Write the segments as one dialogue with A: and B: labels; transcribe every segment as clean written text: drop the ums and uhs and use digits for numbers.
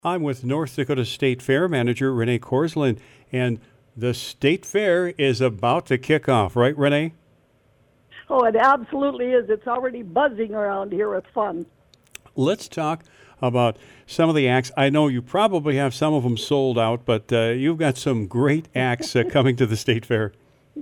A: I'm with North Dakota State Fair Manager Renee Korslund, and the State Fair is about to kick off, right, Renee?
B: Oh, it absolutely is. It's already buzzing around here with fun.
A: Let's talk about some of the acts. I know you probably have some of them sold out, but you've got some great acts coming to the State Fair.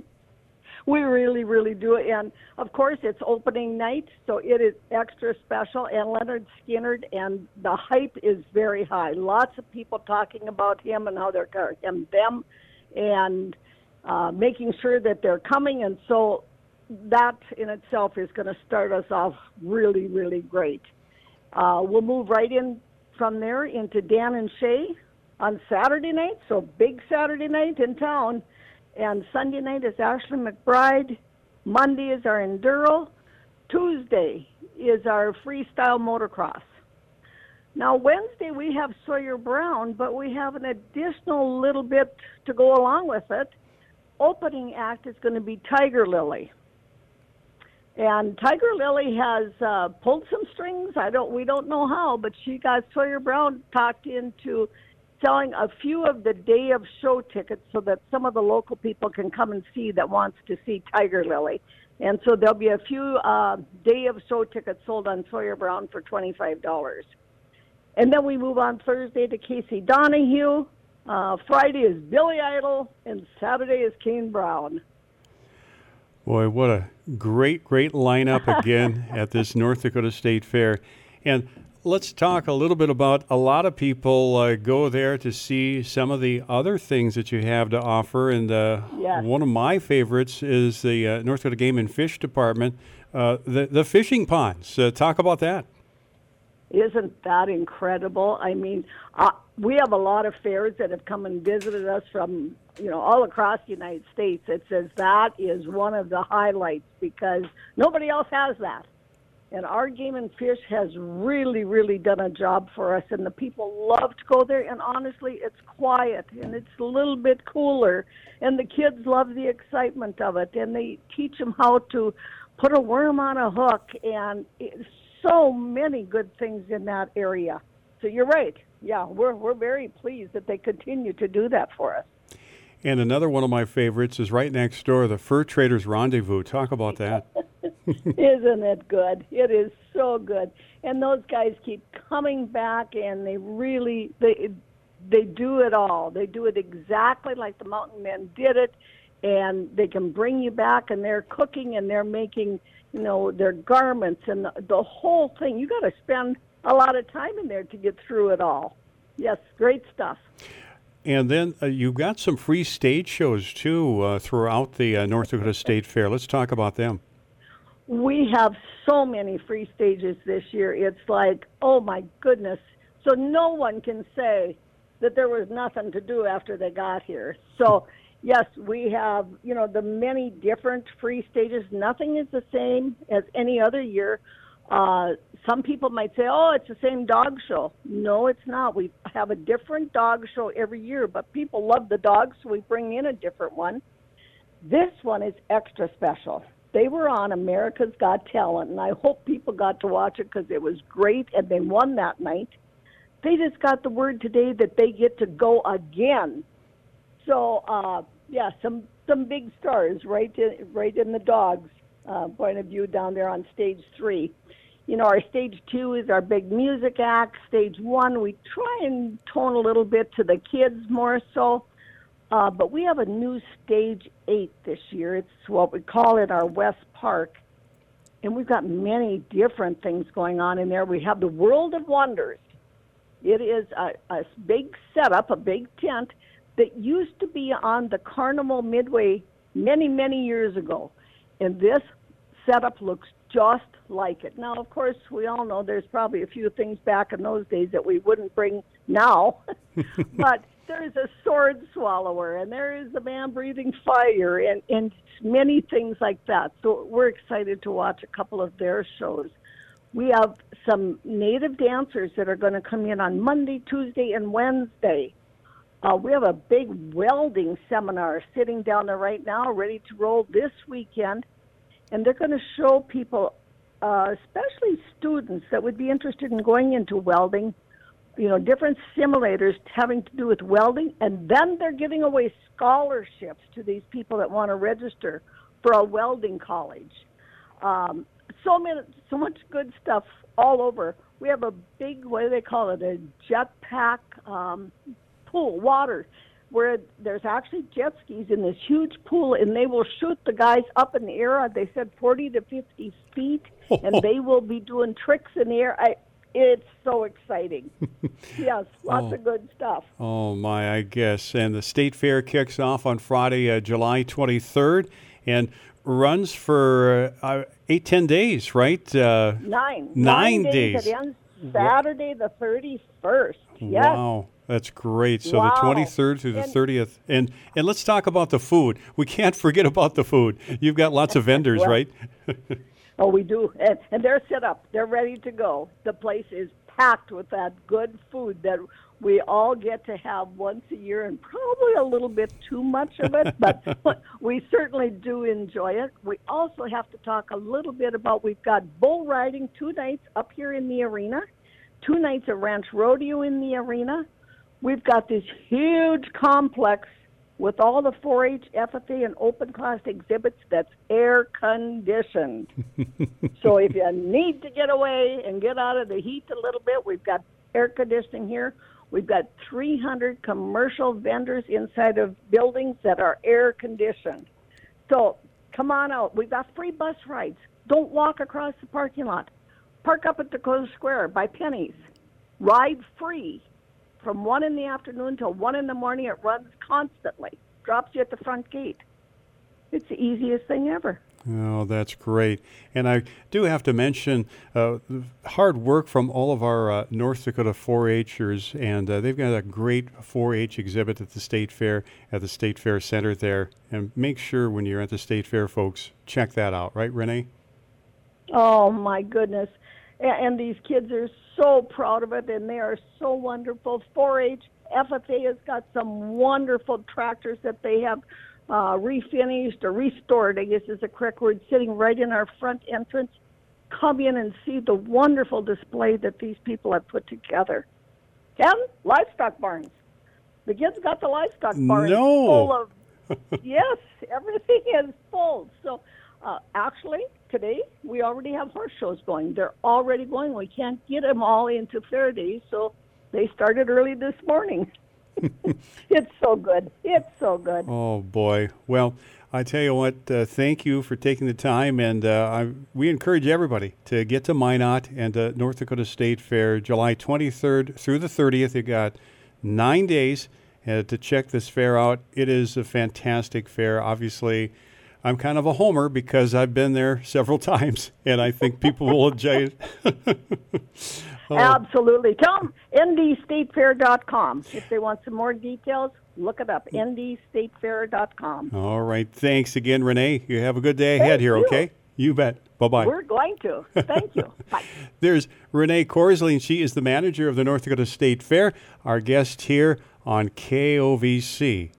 B: We really, really do. And, of course, it's opening night, so it is extra special. And Leonard Skinner, and the hype is very high. Lots of people talking about him and how they're them, and making sure that they're coming. And so that in itself is going to start us off really, really great. We'll move right in from there into Dan and Shay on Saturday night, so big Saturday night in town. And Sunday night is Ashley McBride. Monday is our Enduro. Tuesday is our freestyle motocross. Now, Wednesday we have Sawyer Brown, but we have an additional little bit to go along with it. Opening act is going to be Tiger Lily. And Tiger Lily has pulled some strings. We don't know how, but she got Sawyer Brown talked into selling a few of the day of show tickets so that some of the local people can come and see that wants to see Tiger Lily. And so there'll be a few day of show tickets sold on Sawyer Brown for $25. And then we move on Thursday to Casey Donahue. Friday is Billy Idol, and Saturday is Kane Brown.
A: Boy, what a great lineup again at this North Dakota State Fair. And let's talk a little bit about, a lot of people go there to see some of the other things that you have to offer. And
B: yes.
A: One of my favorites is the North Dakota Game and Fish Department, the fishing ponds. Talk about that.
B: Isn't that incredible? I mean, we have a lot of fairs that have come and visited us from, all across the United States. It says that is one of the highlights because nobody else has that. And our Game and Fish has really, really done a job for us, and the people love to go there. And honestly, it's quiet, and it's a little bit cooler, and the kids love the excitement of it, and they teach them how to put a worm on a hook, and it's so many good things in that area. So you're right. Yeah, we're very pleased that they continue to do that for us.
A: And another one of my favorites is right next door, the Fur Traders Rendezvous. Talk about that.
B: Isn't it good? It is so good. And those guys keep coming back, and they really, they do it all. They do it exactly like the Mountain Men did it, and they can bring you back, and they're cooking, and they're making, their garments, and the whole thing. You got to spend a lot of time in there to get through it all. Yes, great stuff.
A: And then you've got some free stage shows, too, throughout the North Dakota State Fair. Let's talk about them.
B: We have so many free stages this year. It's like, oh, my goodness. So no one can say that there was nothing to do after they got here. So, yes, we have, the many different free stages. Nothing is the same as any other year. Some people might say, oh, it's the same dog show. No, it's not. We have a different dog show every year, but people love the dogs, so we bring in a different one. This one is extra special. They were on America's Got Talent, and I hope people got to watch it because it was great, and they won that night. They just got the word today that they get to go again. So, some big stars right in the dogs' point of view down there on stage 3. Our stage 2 is our big music act. Stage 1, we try and tone a little bit to the kids more so. But we have a new stage 8 this year. It's what we call it our West Park. And we've got many different things going on in there. We have the World of Wonders. It is a big setup, a big tent that used to be on the Carnival Midway many, many years ago. And this setup looks just like it. Now, of course, we all know there's probably a few things back in those days that we wouldn't bring now. But there's a sword swallower, and there is a man breathing fire, and many things like that. So we're excited to watch a couple of their shows. We have some native dancers that are going to come in on Monday, Tuesday, and Wednesday. We have a big welding seminar sitting down there right now, ready to roll this weekend. And they're going to show people, especially students that would be interested in going into welding, different simulators having to do with welding, and then they're giving away scholarships to these people that want to register for a welding college. So much good stuff all over. We have a big, what do they call it, a jetpack pool, water, where there's actually jet skis in this huge pool, and they will shoot the guys up in the air. They said 40 to 50 feet, and they will be doing tricks in the air. It's so exciting. Yes, lots of good stuff.
A: Oh, my, I guess. And the State Fair kicks off on Friday, July 23rd, and runs for 10 days, right?
B: Nine days. It ends Saturday the 31st. Yes.
A: Wow. That's great. So the 23rd through the 30th. And let's talk about the food. We can't forget about the food. You've got lots of vendors, right?
B: Oh, we do. And they're set up. They're ready to go. The place is packed with that good food that we all get to have once a year, and probably a little bit too much of it, but we certainly do enjoy it. We also have to talk a little bit about, we've got bull riding 2 nights up here in the arena, 2 nights of ranch rodeo in the arena. We've got this huge complex with all the 4-H, FFA, and open class exhibits that's air conditioned. So if you need to get away and get out of the heat a little bit, we've got air conditioning here. We've got 300 commercial vendors inside of buildings that are air conditioned. So come on out. We've got free bus rides. Don't walk across the parking lot. Park up at Dakota Square by pennies. Ride free. From 1 in the afternoon till 1 in the morning, it runs constantly. Drops you at the front gate. It's the easiest thing ever.
A: Oh, that's great. And I do have to mention hard work from all of our North Dakota 4-Hers, and they've got a great 4-H exhibit at the State Fair, at the State Fair Center there. And make sure when you're at the State Fair, folks, check that out. Right, Renee?
B: Oh, my goodness. And these kids are so proud of it, and they are so wonderful. 4-H, FFA has got some wonderful tractors that they have refinished or restored, I guess is the correct word, sitting right in our front entrance. Come in and see the wonderful display that these people have put together. And livestock barns. The kids got the livestock barns full of, yes, everything is full. So actually, today, we already have horse shows going. They're already going. We can't get them all into fair days, so they started early this morning. It's so good. It's so good.
A: Oh, boy. Well, I tell you what, thank you for taking the time, and we encourage everybody to get to Minot and North Dakota State Fair, July 23rd through the 30th. You got 9 days to check this fair out. It is a fantastic fair. Obviously, I'm kind of a homer because I've been there several times, and I think people will enjoy it.
B: Absolutely. Tell them ndstatefair.com. If they want some more details, look it up, ndstatefair.com.
A: All right. Thanks again, Renee. You have a good day ahead here, okay? You bet. Bye-bye.
B: We're going to. Thank you. Bye.
A: There's Renee Corsley, and she is the manager of the North Dakota State Fair, our guest here on KOVC.